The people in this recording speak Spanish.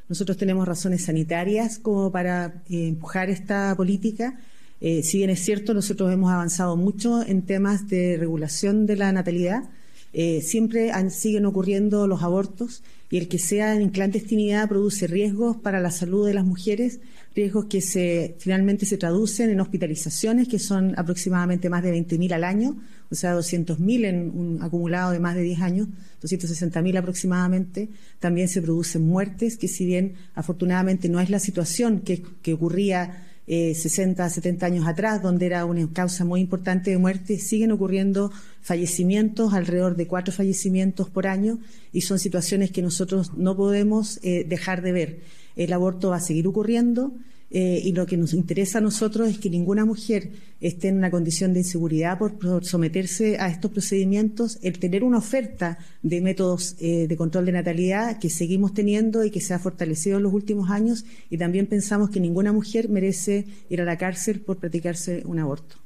Nosotros tenemos razones sanitarias como para empujar esta política. Si bien es cierto, nosotros hemos avanzado mucho en temas de regulación de la natalidad. Siempre siguen ocurriendo los abortos y el que sea en clandestinidad produce riesgos para la salud de las mujeres, riesgos que finalmente se traducen en hospitalizaciones, que son aproximadamente más de 20.000 al año, o sea, 200.000 en un acumulado de más de 10 años, 260.000 aproximadamente. También se producen muertes, que si bien afortunadamente no es la situación que ocurría 60, 70 años atrás, donde era una causa muy importante de muerte, siguen ocurriendo fallecimientos, alrededor de 4 fallecimientos por año, y son situaciones que nosotros no podemos dejar de ver. El aborto va a seguir ocurriendo y lo que nos interesa a nosotros es que ninguna mujer esté en una condición de inseguridad por someterse a estos procedimientos, el tener una oferta de métodos de control de natalidad que seguimos teniendo y que se ha fortalecido en los últimos años, y también pensamos que ninguna mujer merece ir a la cárcel por practicarse un aborto.